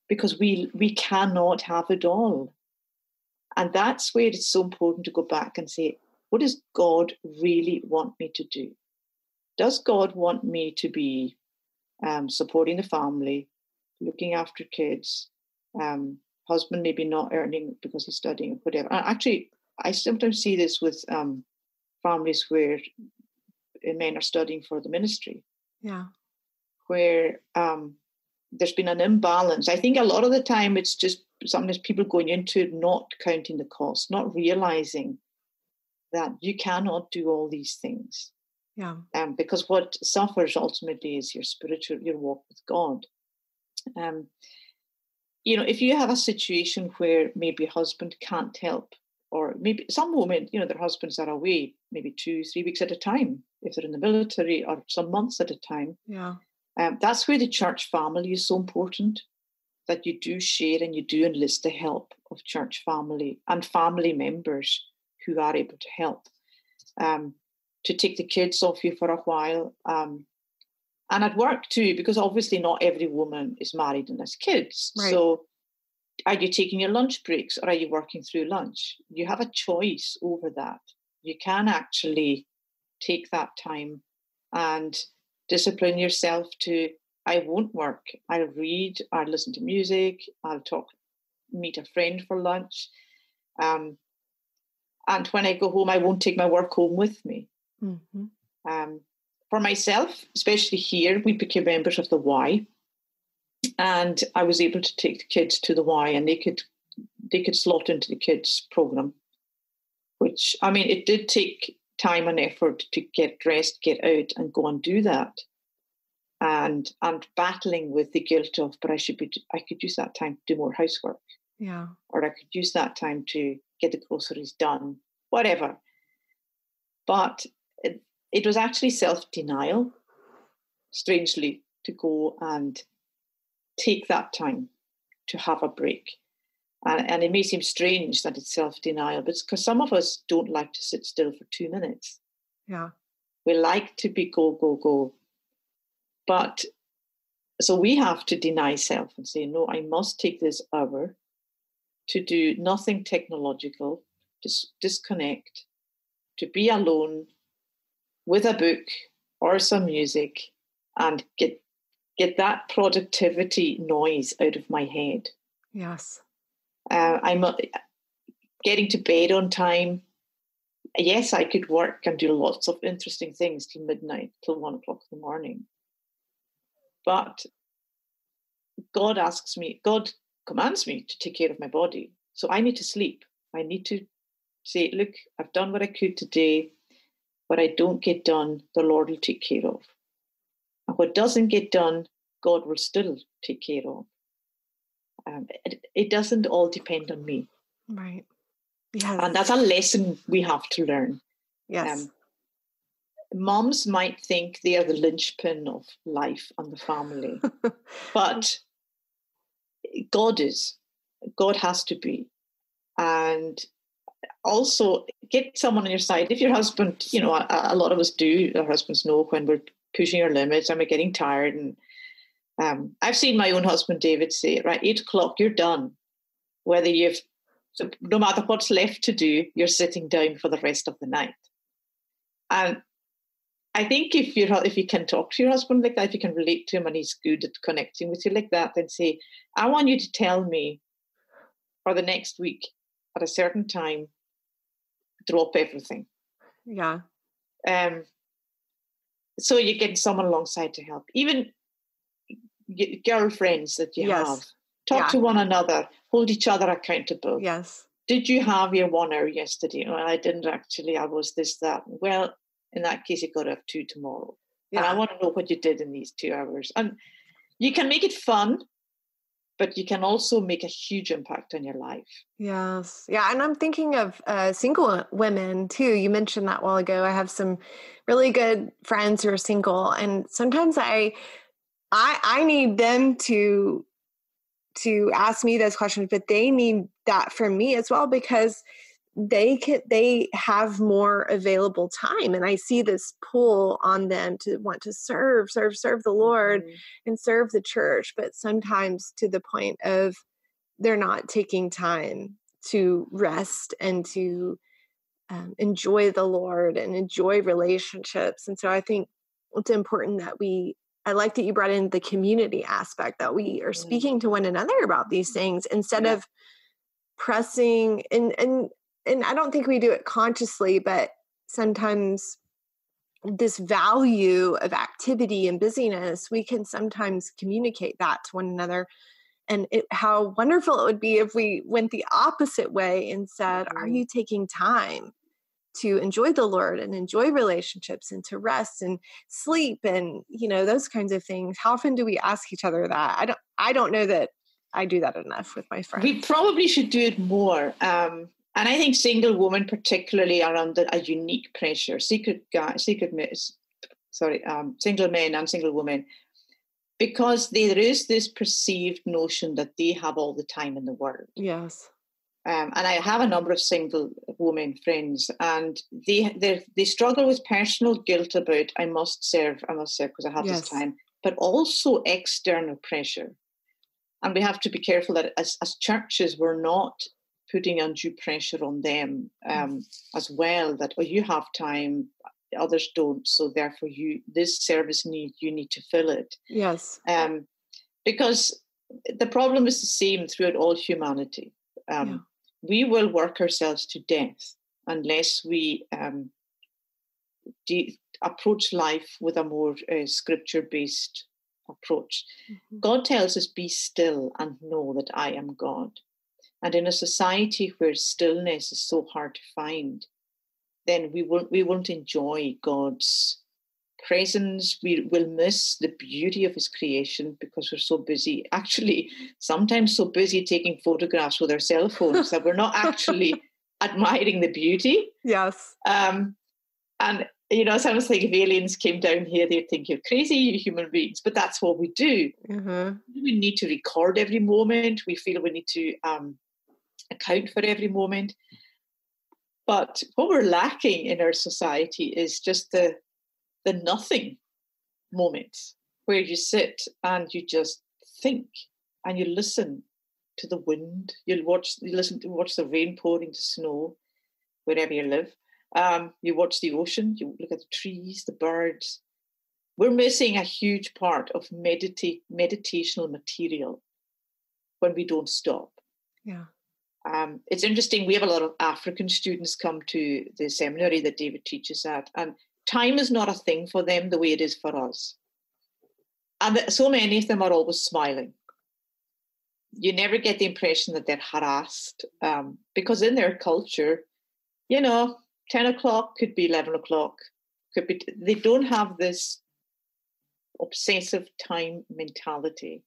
because we we cannot have it all. And that's where it's so important to go back and say, what does God really want me to do? Does God want me to be um, supporting the family, looking after kids, um, husband maybe not earning because he's studying or whatever? And actually, I sometimes see this with um, families where men are studying for the ministry. Yeah. Where um, there's been an imbalance. I think a lot of the time it's just sometimes people going into it not counting the cost, not realizing that you cannot do all these things. Yeah. Um, because what suffers ultimately is your spiritual, your walk with God. Um, you know, if you have a situation where maybe a husband can't help, or maybe some women, you know, their husbands are away maybe two, three weeks at a time, if they're in the military, or some months at a time. Yeah. Um, that's where the church family is so important, that you do share and you do enlist the help of church family and family members who are able to help, um, to take the kids off you for a while. Um, and at work too, because obviously not every woman is married and has kids. Right. So are you taking your lunch breaks or are you working through lunch? You have a choice over that. You can actually take that time and discipline yourself to, I won't work. I'll read, I'll listen to music, I'll talk, meet a friend for lunch. Um, and when I go home, I won't take my work home with me. Mm-hmm. Um, for myself, especially here, we became members of the Y. And I was able to take the kids to the Y, and they could they could slot into the kids program, which, I mean, it did take time and effort to get dressed, get out and go and do that. And and battling with the guilt of, but I should be, I could use that time to do more housework. Yeah. Or I could use that time to get the groceries done, whatever. But it, it was actually self-denial, strangely, to go and take that time to have a break. And, and it may seem strange that it's self-denial, but it's because some of us don't like to sit still for two minutes. Yeah. We like to be go, go, go. But so we have to deny self and say, no, I must take this hour to do nothing technological, just disconnect, to be alone with a book or some music and get get that productivity noise out of my head. Yes. Uh, I'm uh, getting to bed on time. Yes, I could work and do lots of interesting things till midnight, till one o'clock in the morning. But God asks me, God commands me to take care of my body. So I need to sleep. I need to say, look, I've done what I could today. What I don't get done, the Lord will take care of. And what doesn't get done, God will still take care of. Um, it, it doesn't all depend on me. Right. Yes. And that's a lesson we have to learn. Yes. Um, moms might think they are the linchpin of life and the family, but God is. God has to be. And also get someone on your side. If your husband, you know, a, a lot of us do, our husbands know when we're pushing our limits and we're getting tired. And um, I've seen my own husband, David, say, right, eight o'clock, you're done. Whether you've, so no matter what's left to do, you're sitting down for the rest of the night. And I think if you if you can talk to your husband like that, if you can relate to him and he's good at connecting with you like that, then say, I want you to tell me for the next week at a certain time, drop everything. Yeah. Um. So you get someone alongside to help. Even girlfriends that you yes. have, talk yeah. to one another, hold each other accountable. Yes. Did you have your one hour yesterday? Well, I didn't actually. I was this, that. Well, in that case, you've got to have two tomorrow. Yeah. And I want to know what you did in these two hours. And you can make it fun, but you can also make a huge impact on your life. Yes. Yeah. And I'm thinking of uh, single women too. You mentioned that a while ago. I have some really good friends who are single, and sometimes I, I, I need them to, to ask me those questions, but they need that from me as well, because they can, they have more available time. And I see this pull on them to want to serve, serve, serve the Lord mm-hmm. and serve the church. But sometimes to the point of they're not taking time to rest and to um, enjoy the Lord and enjoy relationships. And so I think it's important that we, I like that you brought in the community aspect, that we are speaking to one another about these things instead yeah. of pressing and, and, and I don't think we do it consciously, but sometimes this value of activity and busyness, we can sometimes communicate that to one another. And it, how wonderful it would be if we went the opposite way and said, mm-hmm. are you taking time to enjoy the Lord and enjoy relationships and to rest and sleep and, you know, those kinds of things? How often do we ask each other that? I don't, I don't know that I do that enough with my friends. We probably should do it more. Um, and I think single women particularly are under a unique pressure. Secret guys, secret, sorry, um, single men and single women, because there is this perceived notion that they have all the time in the world. Yes. Um, and I have a number of single women friends, and they they struggle with personal guilt about, I must serve, I must serve because I have yes. this time, but also external pressure. And we have to be careful that as, as churches, we're not putting undue pressure on them um, as well, that, oh, you have time, others don't, so therefore you this service need you need to fill it. Yes. Um, because the problem is the same throughout all humanity. Um, yeah. We will work ourselves to death unless we um, de- approach life with a more uh, scripture-based approach. Mm-hmm. God tells us, be still and know that I am God. And in a society where stillness is so hard to find, then we won't, we won't enjoy God's presence. We will miss the beauty of his creation because we're so busy, actually sometimes so busy taking photographs with our cell phones that we're not actually admiring the beauty. Yes. Um, and, you know, it sounds like if aliens came down here, they'd think you're crazy, you human beings, but that's what we do. Mm-hmm. We need to record every moment. We feel we need to um, account for every moment. But what we're lacking in our society is just the the nothing moments where you sit and you just think and you listen to the wind. You'll watch, you listen to watch the rain pouring to snow wherever you live. Um, you watch the ocean. You look at the trees, the birds. We're missing a huge part of medita- meditational material when we don't stop. Yeah. Um, it's interesting. We have a lot of African students come to the seminary that David teaches at, and time is not a thing for them the way it is for us. And so many of them are always smiling. You never get the impression that they're harassed um, because in their culture, you know, ten o'clock could be eleven o'clock. Could be. They don't have this obsessive time mentality.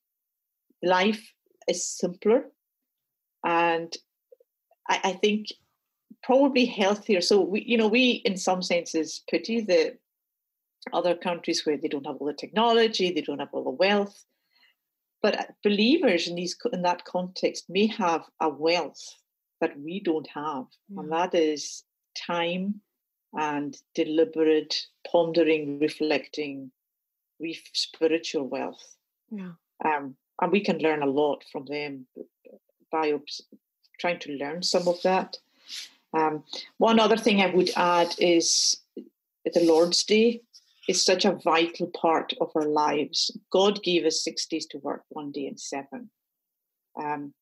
Life is simpler. And I, I think probably healthier. So, we, you know, we, in some senses, pity the other countries where they don't have all the technology, they don't have all the wealth. But believers in these in that context may have a wealth that we don't have. Yeah. And that is time and deliberate, pondering, reflecting, spiritual wealth. Yeah. Um, and we can learn a lot from them by trying to learn some of that. Um, one other thing I would add is the Lord's Day is such a vital part of our lives. God gave us six days to work, one day in seven. Um,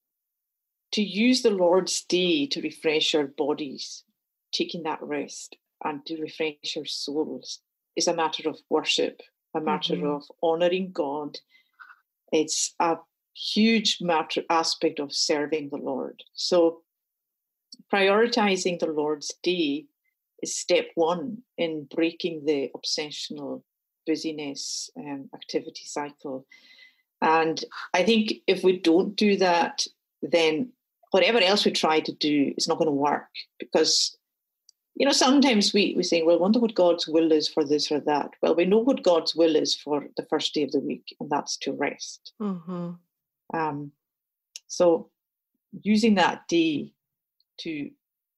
to use the Lord's Day to refresh our bodies, taking that rest, and to refresh our souls is a matter of worship, a matter mm-hmm. of honouring God. It's a huge matter aspect of serving the Lord. So prioritizing the Lord's Day is step one in breaking the obsessional busyness and activity cycle. And I think if we don't do that, then whatever else we try to do is not going to work, because, you know, sometimes we, we say, well, I wonder what God's will is for this or that. Well, we know what God's will is for the first day of the week, and that's to rest. Mm-hmm. Um, so using that day to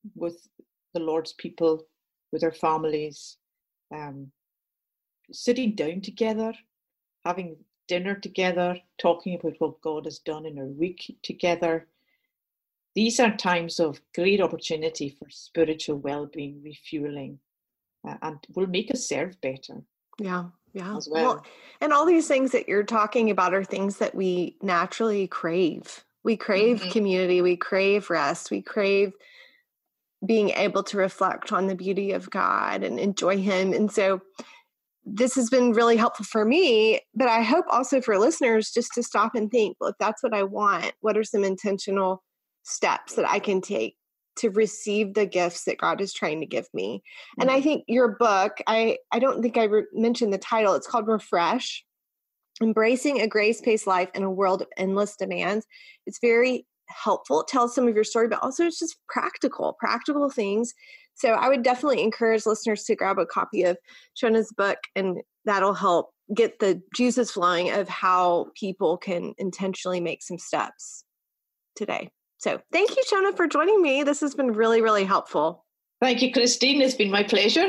with the Lord's people, with their families, um, sitting down together, having dinner together, talking about what God has done in our week together. These are times of great opportunity for spiritual well-being, refueling, uh, and will make us serve better. Yeah, yeah. As well. well, and all these things that you're talking about are things that we naturally crave. We crave mm-hmm. community. We crave rest. We crave being able to reflect on the beauty of God and enjoy Him. And so this has been really helpful for me, but I hope also for listeners just to stop and think, well, if that's what I want, what are some intentional steps that I can take to receive the gifts that God is trying to give me? Mm-hmm. And I think your book, I, I don't think I re- mentioned the title. It's called Refresh, Embracing a Grace-Paced Life in a World of Endless Demands. It's very helpful. It tells some of your story, but also it's just practical, practical things. So I would definitely encourage listeners to grab a copy of Shona's book, and that'll help get the juices flowing of how people can intentionally make some steps today. So thank you, Shona, for joining me. This has been really, really helpful. Thank you, Christine. It's been my pleasure.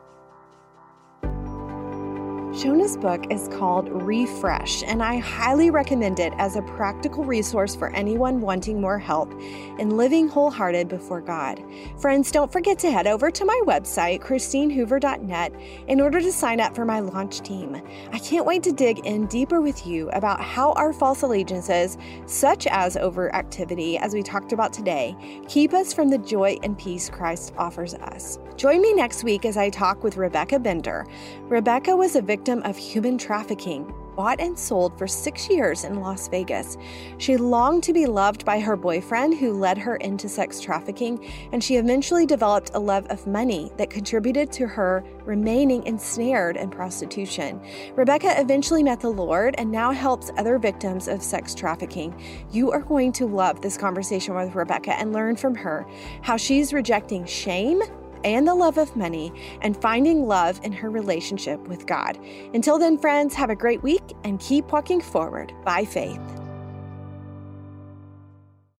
Shona's book is called Refresh, and I highly recommend it as a practical resource for anyone wanting more help in living wholehearted before God. Friends, don't forget to head over to my website, christine hoover dot net, in order to sign up for my launch team. I can't wait to dig in deeper with you about how our false allegiances, such as overactivity, as we talked about today, keep us from the joy and peace Christ offers us. Join me next week as I talk with Rebecca Bender. Rebecca was a victim of human trafficking, bought and sold for six years in Las Vegas. She longed to be loved by her boyfriend who led her into sex trafficking, and she eventually developed a love of money that contributed to her remaining ensnared in prostitution. Rebecca eventually met the Lord and now helps other victims of sex trafficking. You are going to love this conversation with Rebecca and learn from her how she's rejecting shame and the love of money and finding love in her relationship with God. Until then, friends, have a great week and keep walking forward by faith.